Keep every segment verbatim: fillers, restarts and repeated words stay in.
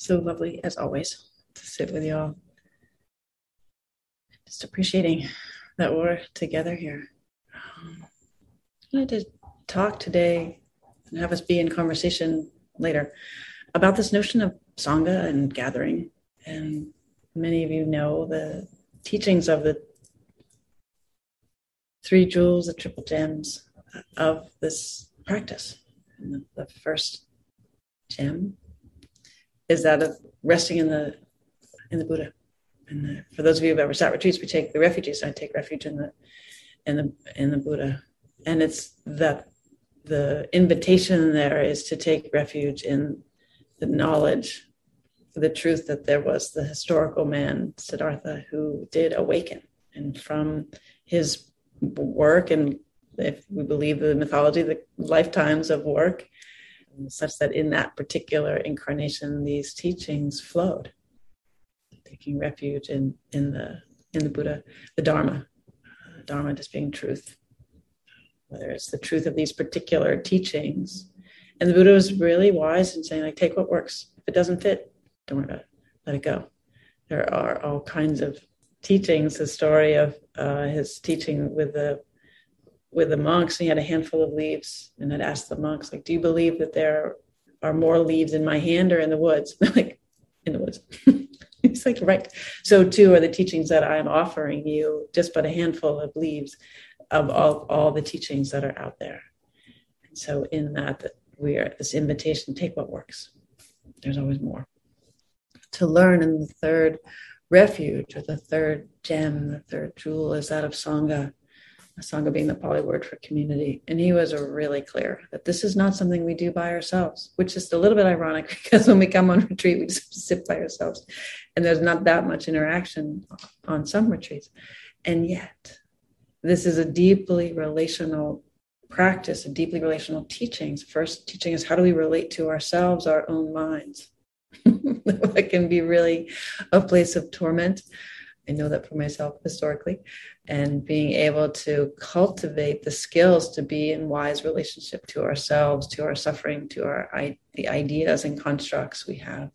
So lovely, as always, to sit with y'all. Just appreciating that we're together here. Um, I wanted to talk today and have us be in conversation later about this notion of Sangha and gathering. And many of you know the teachings of the three jewels, the triple gems of this practice. And the, the first gem is that of resting in the in the Buddha. And the, for those of you who've ever sat retreats, we take the refugees. I take refuge in the in the in the Buddha, and it's that the invitation there is to take refuge in the knowledge, the truth that there was the historical man Siddhartha who did awaken, and from his work, and if we believe the mythology, the lifetimes of work, such that in that particular incarnation, these teachings flowed. Taking refuge in, in the in the Buddha, the Dharma, uh, Dharma just being truth, whether it's the truth of these particular teachings. And the Buddha was really wise in saying, like, take what works. If it doesn't fit, don't worry about it. Let it go. There are all kinds of teachings. The story of uh, his teaching with the with the monks, and he had a handful of leaves, and had asked the monks, like, do you believe that there are more leaves in my hand or in the woods? They're like, in the woods. He's like, right. So too are the teachings that I'm offering you, just but a handful of leaves of all, all the teachings that are out there. And so in that, that we are this invitation, take what works. There's always more to learn. And the third refuge, or the third gem, the third jewel, is that of Sangha. Sangha being the Pali word for community. And he was really clear that this is not something we do by ourselves, which is a little bit ironic because when we come on retreat, we just sit by ourselves. And there's not that much interaction on some retreats. And yet, this is a deeply relational practice, a deeply relational teachings. First teaching us how do we relate to ourselves, our own minds. That can be really a place of torment. I know that for myself historically, and being able to cultivate the skills to be in wise relationship to ourselves, to our suffering, to our the ideas and constructs we have,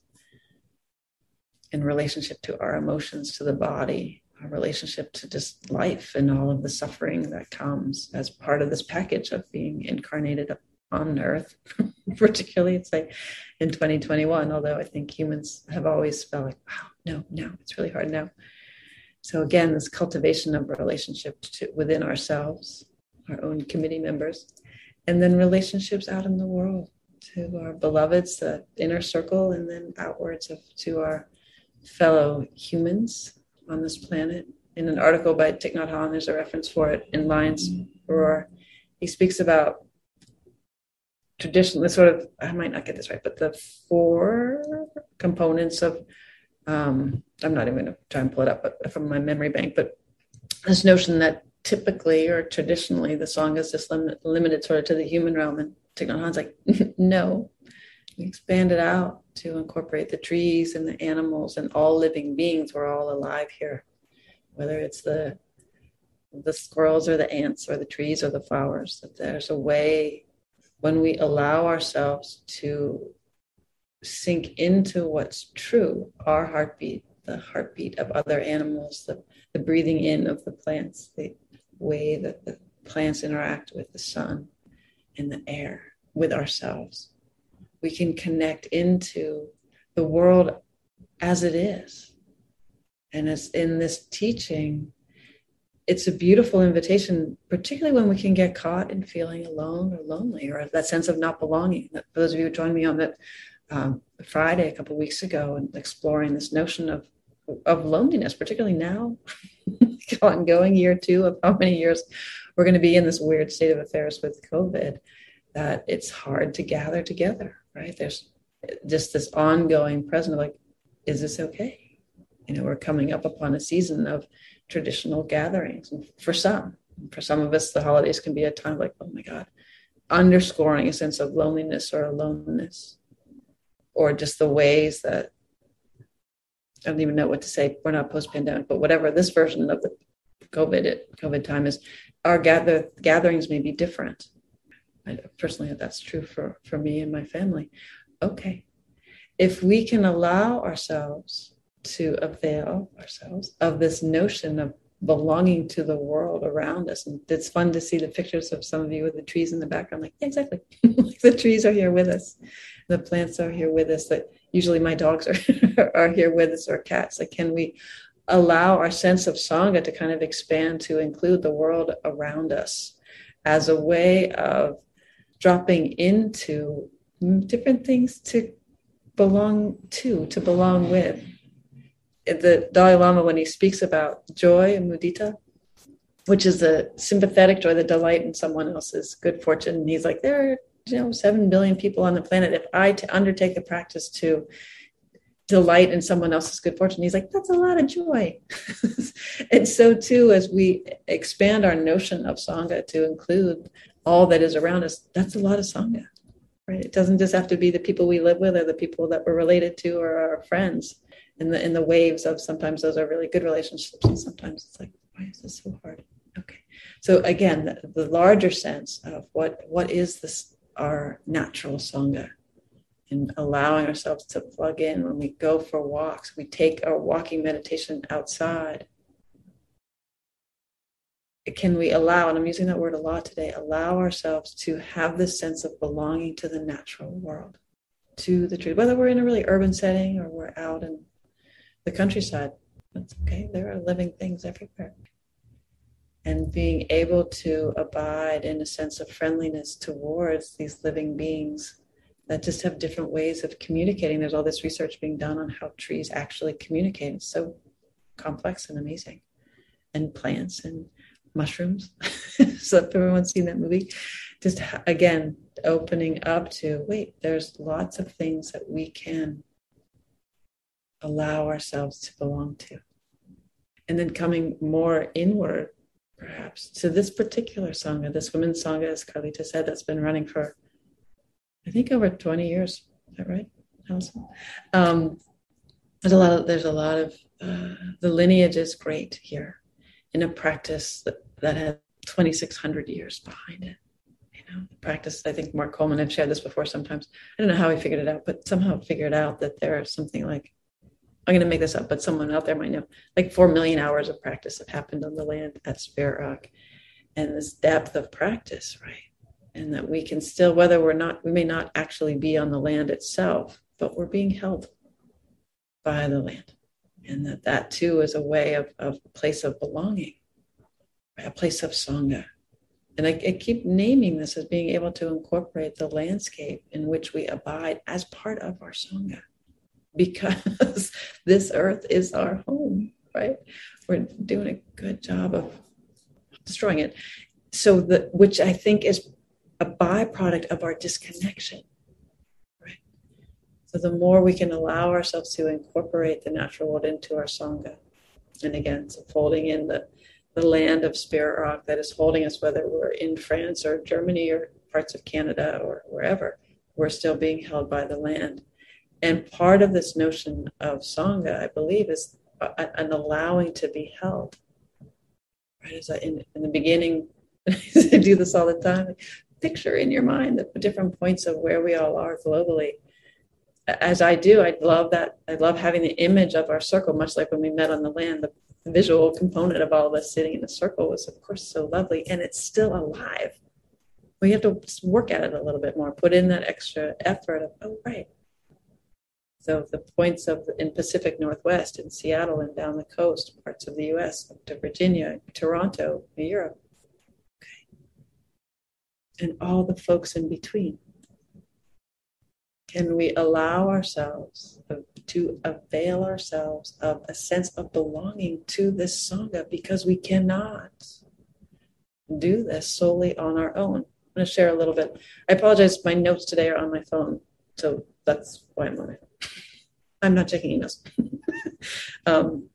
in relationship to our emotions, to the body, our relationship to just life and all of the suffering that comes as part of this package of being incarnated on earth, particularly it's like in twenty twenty-one, although I think humans have always felt like, wow, no, no, it's really hard now. So again, this cultivation of relationship to, within ourselves, our own committee members, and then relationships out in the world to our beloveds, the inner circle, and then outwards of, to our fellow humans on this planet. In an article by Thich Nhat Hanh, there's a reference for it in Lion's Roar. He speaks about traditionally, sort of, I might not get this right, but the four components of Um, I'm not even going to try and pull it up but from my memory bank, but this notion that typically or traditionally the song is just lim- limited sort of to the human realm, and Thich Nhat Hanh's like, no, we expand it out to incorporate the trees and the animals and all living beings. We're all alive here, whether it's the the squirrels or the ants or the trees or the flowers, that there's a way when we allow ourselves to sink into what's true, our heartbeat, the heartbeat of other animals, the, the breathing in of the plants, the way that the plants interact with the sun and the air, with ourselves. We can connect into the world as it is. And as in this teaching, it's a beautiful invitation, particularly when we can get caught in feeling alone or lonely, or that sense of not belonging. For those of you who joined me on that Um, Friday a couple of weeks ago, and exploring this notion of of loneliness, particularly now, ongoing year two of how many years we're going to be in this weird state of affairs with COVID, that it's hard to gather together, right? There's just this ongoing present of like, is this okay? You know, we're coming up upon a season of traditional gatherings. And for some, for some of us, the holidays can be a time like, oh my God, underscoring a sense of loneliness or aloneness. Or just the ways that, I don't even know what to say, we're not post-pandemic, but whatever this version of the COVID COVID time is, our gather, gatherings may be different. I, personally, that's true for, for me and my family. Okay. if we can allow ourselves to avail ourselves of this notion of belonging to the world around us. And it's fun to see the pictures of some of you with the trees in the background. Like, yeah, exactly. Like the trees are here with us. The plants are here with us. That usually my dogs are, are here with us, or cats. Like, can we allow our sense of Sangha to kind of expand to include the world around us as a way of dropping into different things to belong to, to belong with. The Dalai Lama, when he speaks about joy and mudita, which is a sympathetic joy, the delight in someone else's good fortune, and he's like, there are, you know, seven billion people on the planet. If I t- undertake the practice to delight in someone else's good fortune, he's like, that's a lot of joy. And so too, as we expand our notion of Sangha to include all that is around us, that's a lot of Sangha, right? It doesn't just have to be the people we live with or the people that we're related to or our friends. In the in the waves of sometimes those are really good relationships, and sometimes it's like, why is this so hard? Okay, so again, the, the larger sense of what what is this our natural Sangha, and allowing ourselves to plug in when we go for walks, we take our walking meditation outside. Can we allow, and I'm using that word a lot today, allow ourselves to have this sense of belonging to the natural world, to the truth, whether we're in a really urban setting or we're out in the countryside. That's okay. There are living things everywhere. And being able to abide in a sense of friendliness towards these living beings that just have different ways of communicating. There's all this research being done on how trees actually communicate. It's so complex and amazing. And plants and mushrooms. So if everyone's seen that movie, just again, opening up to, wait, there's lots of things that we can allow ourselves to belong to. And then coming more inward, perhaps, to this particular Sangha, this women's Sangha, as Carlita said, that's been running for, I think, over twenty years. Is that right, Allison? Um, there's a lot of, there's a lot of, uh, the lineage is great here in a practice that, that has twenty-six hundred years behind it. You know, the practice, I think Mark Coleman had shared this before sometimes. I don't know how he figured it out, but somehow figured out that there are something like, I'm going to make this up, but someone out there might know, like four million hours of practice have happened on the land at Spirit Rock. And this depth of practice, right? And that we can still, whether we're not, we may not actually be on the land itself, but we're being held by the land. And that that too is a way of, of a place of belonging, a place of Sangha. And I, I keep naming this as being able to incorporate the landscape in which we abide as part of our Sangha. Because this earth is our home, right? We're doing a good job of destroying it. So the, which I think is a byproduct of our disconnection, right? So the more we can allow ourselves to incorporate the natural world into our Sangha, and again, so folding in the, the land of Spirit Rock that is holding us, whether we're in France or Germany or parts of Canada or wherever, we're still being held by the land. And part of this notion of Sangha, I believe, is a, an allowing to be held. Right? As I, in, in the beginning, I do this all the time. Picture in your mind the different points of where we all are globally. As I do, I love that. I love having the image of our circle, much like when we met on the land. The visual component of all of us sitting in a circle was, of course, so lovely, and it's still alive. We have to work at it a little bit more, put in that extra effort of, oh, right. So the points of in Pacific Northwest, in Seattle and down the coast, parts of the U S, up to Virginia, Toronto, Europe, okay, and all the folks in between. Can we allow ourselves to avail ourselves of a sense of belonging to this Sangha, because we cannot do this solely on our own? I'm going to share a little bit. I apologize, my notes today are on my phone, so that's why I'm on my phone. I'm not checking emails. um,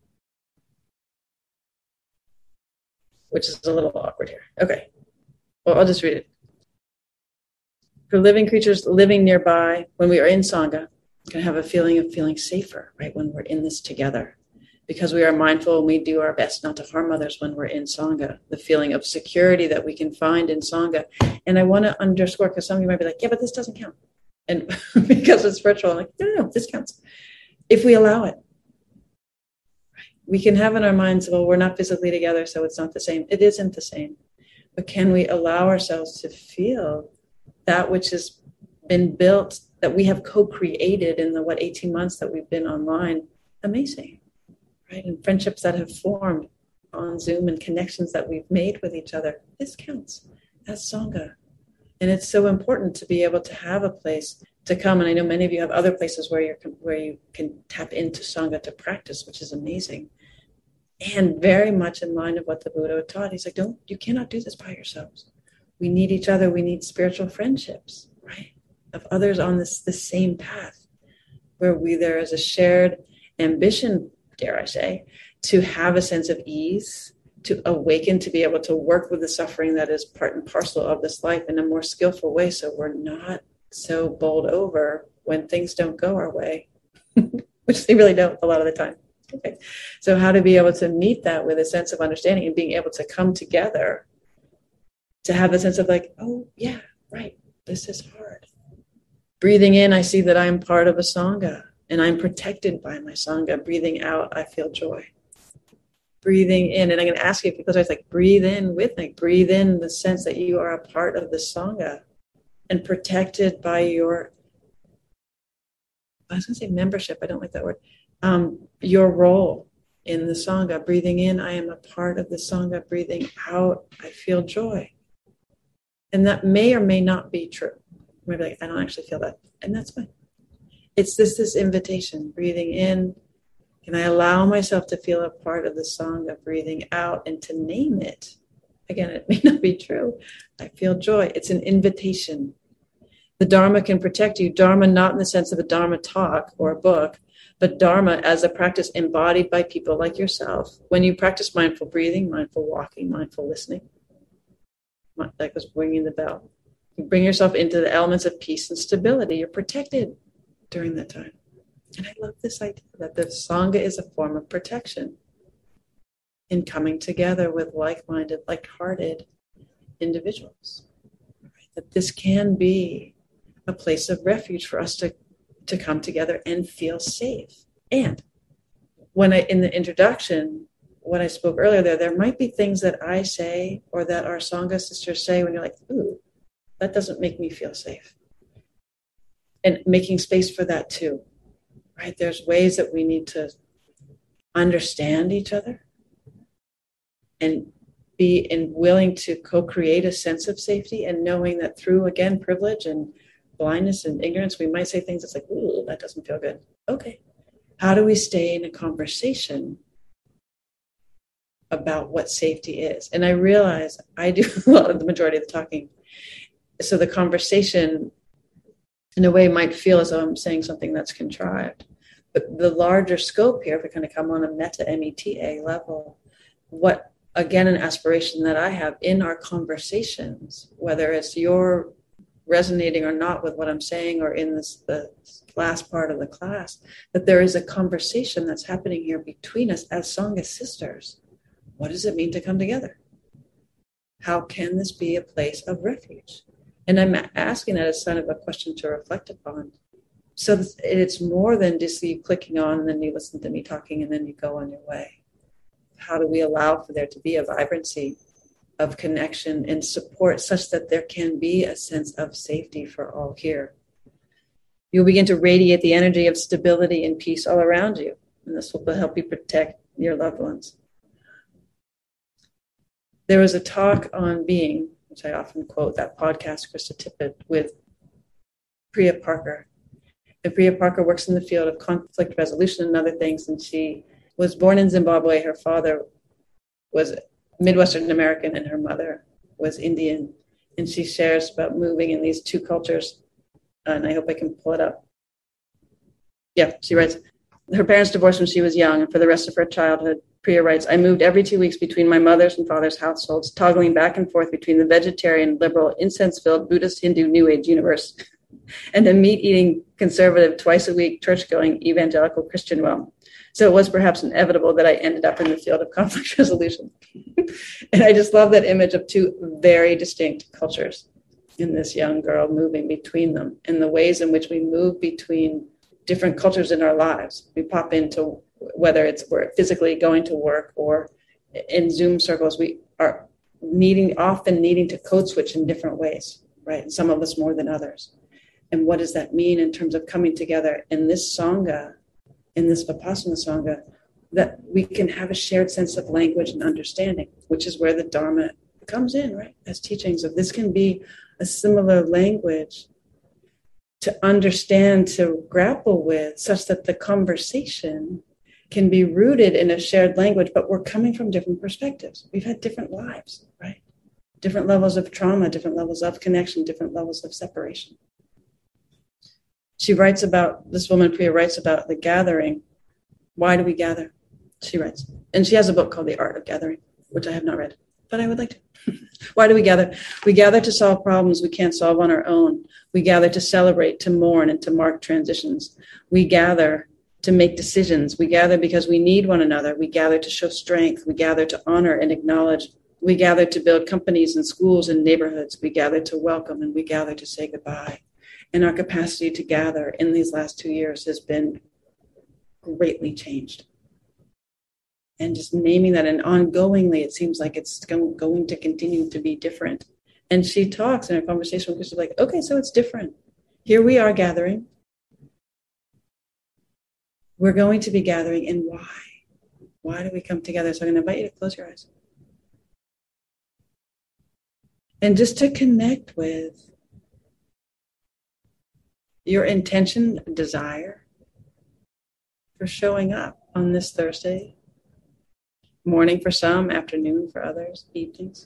which is a little awkward here. Okay. Well, I'll just read it. For living creatures living nearby, when we are in Sangha, we can have a feeling of feeling safer, right, when we're in this together. Because we are mindful and we do our best not to harm others when we're in Sangha. The feeling of security that we can find in Sangha. And I want to underscore, because some of you might be like, yeah, but this doesn't count. And because it's virtual, I'm like, no, no, no, this counts. If we allow it. We can have in our minds, well, we're not physically together, so it's not the same. It isn't the same. But can we allow ourselves to feel that which has been built, that we have co-created in the, what, eighteen months that we've been online? Amazing, right? And friendships that have formed on Zoom and connections that we've made with each other. This counts as Sangha. And it's so important to be able to have a place to come. And I know many of you have other places where, you're, where you can tap into Sangha to practice, which is amazing. And very much in line of what the Buddha taught. He's like, don't, you cannot do this by yourselves. We need each other. We need spiritual friendships, right? Of others on this, this same path, where we, there is a shared ambition, dare I say, to have a sense of ease, to awaken, to be able to work with the suffering that is part and parcel of this life in a more skillful way, so we're not so bowled over when things don't go our way, which they really don't a lot of the time. Okay. So how to be able to meet that with a sense of understanding and being able to come together to have a sense of like, oh yeah, right, this is hard. Breathing in, I see that I'm part of a Sangha and I'm protected by my Sangha. Breathing out, I feel joy. Breathing in, and I'm going to ask you, because I was like, breathe in with me. Breathe in the sense that you are a part of the Sangha and protected by your, I was going to say membership, I don't like that word. Um, your role in the Sangha. Breathing in, I am a part of the Sangha. Breathing out, I feel joy. And that may or may not be true. Maybe like, I don't actually feel that. And that's fine. It's this, this invitation. Breathing in, can I allow myself to feel a part of the Sangha? Breathing out, and to name it. Again, it may not be true. I feel joy. It's an invitation. The Dharma can protect you. Dharma not in the sense of a Dharma talk or a book, but Dharma as a practice embodied by people like yourself. When you practice mindful breathing, mindful walking, mindful listening, like was ringing the bell, you bring yourself into the elements of peace and stability. You're protected during that time. And I love this idea that the Sangha is a form of protection in coming together with like-minded, like-hearted individuals. That this can be a place of refuge for us to to come together and feel safe. And when I, in the introduction, when I spoke earlier there, there might be things that I say or that our Sangha sisters say when you're like, ooh, that doesn't make me feel safe. And making space for that too, right? There's ways that we need to understand each other and be in willing to co-create a sense of safety, and knowing that through, again, privilege and blindness and ignorance, we might say things that's like, ooh, that doesn't feel good. Okay. How do we stay in a conversation about what safety is? And I realize I do a lot of the majority of the talking. So the conversation, in a way, might feel as though I'm saying something that's contrived. But the larger scope here, if we kind of come on a meta M E T A level, what, again, an aspiration that I have in our conversations, whether it's your resonating or not with what I'm saying, or in this, the last part of the class, that there is a conversation that's happening here between us as Sangha sisters. What does it mean to come together? How can this be a place of refuge? And I'm asking that as kind of a question to reflect upon. So it's more than just you clicking on and then you listen to me talking and then you go on your way. How do we allow for there to be a vibrancy of connection and support such that there can be a sense of safety for all here? You'll begin to radiate the energy of stability and peace all around you, and this will help you protect your loved ones. There was a talk on being, which I often quote, that podcast, Krista Tippett, with Priya Parker. And Priya Parker works in the field of conflict resolution and other things, and she was born in Zimbabwe. Her father was Midwestern American and her mother was Indian. And she shares about moving in these two cultures. And I hope I can pull it up. Yeah, she writes, her parents divorced when she was young, and for the rest of her childhood, Priya writes, I moved every two weeks between my mother's and father's households, toggling back and forth between the vegetarian, liberal, incense-filled Buddhist, Hindu, New Age universe and the meat-eating, conservative, twice-a-week, church-going, evangelical Christian realm. So it was perhaps inevitable that I ended up in the field of conflict resolution. And I just love that image of two very distinct cultures. in this young girl moving between them, and the ways in which we move between different cultures in our lives. We pop into, whether it's we're physically going to work or in Zoom circles, we are needing, often needing to code switch in different ways, right? And some of us more than others. And what does that mean in terms of coming together in this Sangha, in this Vipassana Sangha, that we can have a shared sense of language and understanding, which is where the Dharma comes in, right? As teachings of this can be a similar language to understand, to grapple with, such that the conversation can be rooted in a shared language, but we're coming from different perspectives. We've had different lives, right? Different levels of trauma, different levels of connection, different levels of separation. She writes about, this woman, Priya, writes about the gathering. Why do we gather? She writes. And she has a book called The Art of Gathering, which I have not read, but I would like to. Why do we gather? We gather to solve problems we can't solve on our own. We gather to celebrate, to mourn, and to mark transitions. We gather to make decisions. We gather because we need one another. We gather to show strength. We gather to honor and acknowledge. We gather to build companies and schools and neighborhoods. We gather to welcome, and we gather to say goodbye. And our capacity to gather in these last two years has been greatly changed. And just naming that, and ongoingly, it seems like it's going to continue to be different. And she talks in a conversation with Krishna, like, okay, so it's different. Here we are gathering. We're going to be gathering, and why? Why do we come together? So I'm going to invite you to close your eyes. And just to connect with your intention, desire for showing up on this Thursday, morning for some, afternoon for others, evenings.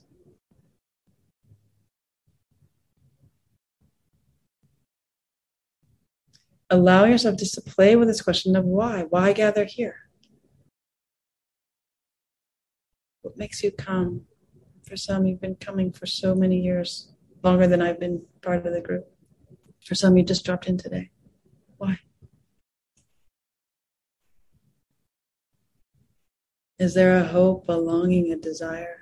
Allow yourself just to play with this question of why. Why gather here? What makes you come? For some, you've been coming for so many years, longer than I've been part of the group. For some, you just dropped in today. Why? Is there a hope, a longing, a desire?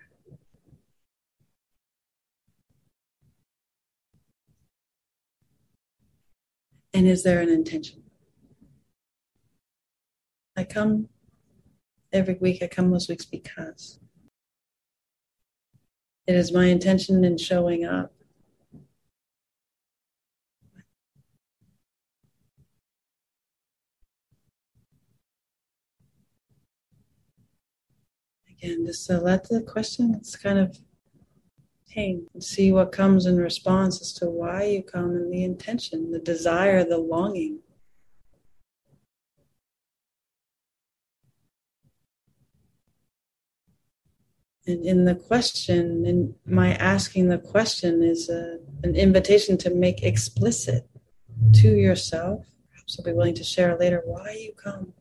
And is there an intention? I come every week, I come most weeks because it is my intention in showing up. Again, just to let the question, it's kind of hang and see what comes in response as to why you come, and the intention, the desire, the longing. And in the question, in my asking the question is a, an invitation to make explicit to yourself, perhaps you'll be willing to share later, why you come.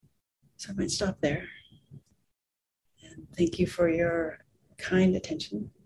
So I might stop there. And thank you for your kind attention.